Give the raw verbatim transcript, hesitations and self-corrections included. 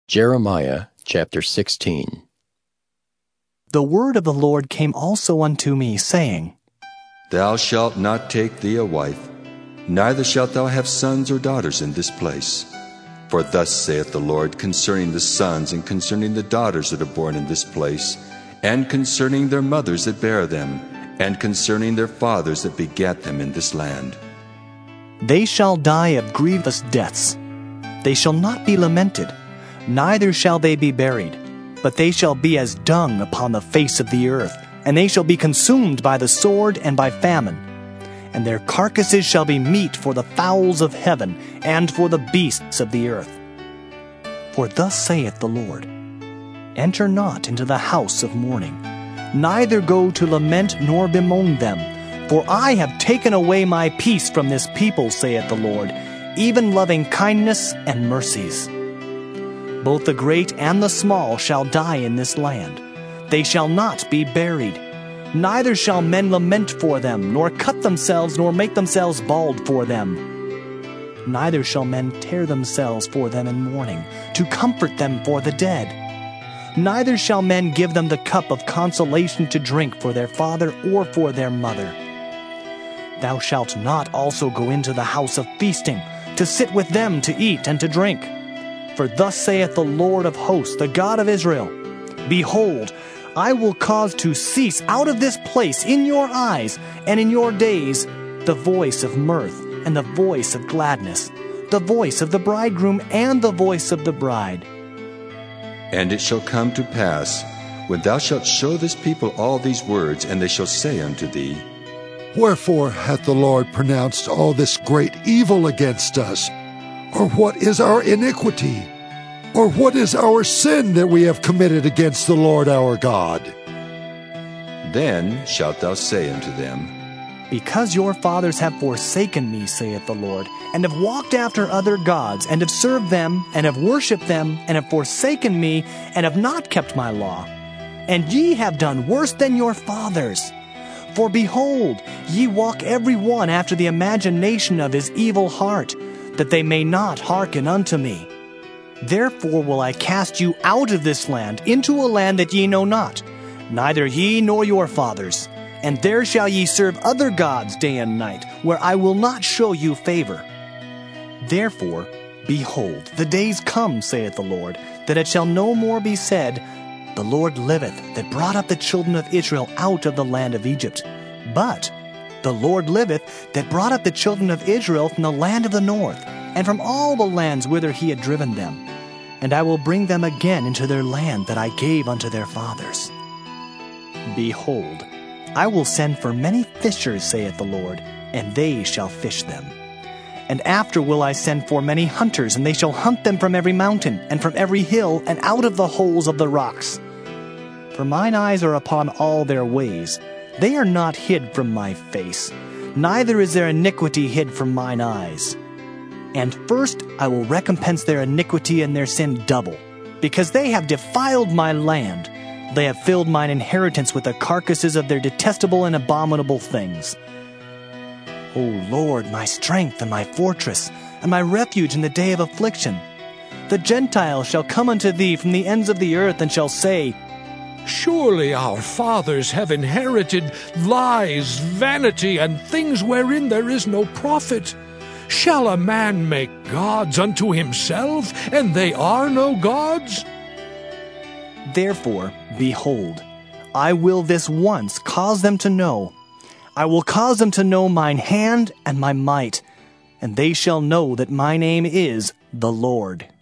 Jeremiah chapter sixteen. The word of the Lord came also unto me, saying, Thou shalt not take thee a wife, neither shalt thou have sons or daughters in this place. For thus saith the Lord concerning the sons and concerning the daughters that are born in this place, and concerning their mothers that bare them, and concerning their fathers that begat them in this land. They shall die of grievous deaths. They shall not be lamented, neither shall they be buried, but they shall be as dung upon the face of the earth, and they shall be consumed by the sword and by famine. And their carcasses shall be meat for the fowls of heaven, and for the beasts of the earth. For thus saith the Lord, Enter not into the house of mourning, neither go to lament nor bemoan them, for I have taken away my peace from this people, saith the Lord, even loving kindness and mercies. Both the great and the small shall die in this land. They shall not be buried. Neither shall men lament for them, nor cut themselves, nor make themselves bald for them. Neither shall men tear themselves for them in mourning, to comfort them for the dead. Neither shall men give them the cup of consolation to drink for their father or for their mother. Thou shalt not also go into the house of feasting, to sit with them to eat and to drink. For thus saith the Lord of hosts, the God of Israel, Behold, I will cause to cease out of this place in your eyes and in your days the voice of mirth and the voice of gladness, the voice of the bridegroom and the voice of the bride. And it shall come to pass, when thou shalt show this people all these words, and they shall say unto thee, Wherefore hath the Lord pronounced all this great evil against us? Or what is our iniquity? Or what is our sin that we have committed against the Lord our God? Then shalt thou say unto them, Because your fathers have forsaken me, saith the Lord, and have walked after other gods, and have served them, and have worshipped them, and have forsaken me, and have not kept my law. And ye have done worse than your fathers. For behold, ye walk every one after the imagination of his evil heart, that they may not hearken unto me. Therefore will I cast you out of this land into a land that ye know not, neither ye nor your fathers. And there shall ye serve other gods day and night, where I will not show you favor. Therefore, behold, the days come, saith the Lord, that it shall no more be said, The Lord liveth, that brought up the children of Israel out of the land of Egypt. But the Lord liveth, that brought up the children of Israel from the land of the north, and from all the lands whither he had driven them. And I will bring them again into their land that I gave unto their fathers. Behold, I will send for many fishers, saith the Lord, and they shall fish them. And after will I send for many hunters, and they shall hunt them from every mountain, and from every hill, and out of the holes of the rocks. For mine eyes are upon all their ways. They are not hid from my face, neither is their iniquity hid from mine eyes. And first I will recompense their iniquity and their sin double, because they have defiled my land. They have filled mine inheritance with the carcasses of their detestable and abominable things. O Lord, my strength and my fortress, and my refuge in the day of affliction. The Gentiles shall come unto thee from the ends of the earth, and shall say, Surely our fathers have inherited lies, vanity, and things wherein there is no profit. Shall a man make gods unto himself, and they are no gods? Therefore, behold, I will this once cause them to know. I will cause them to know mine hand and my might, and they shall know that my name is the Lord.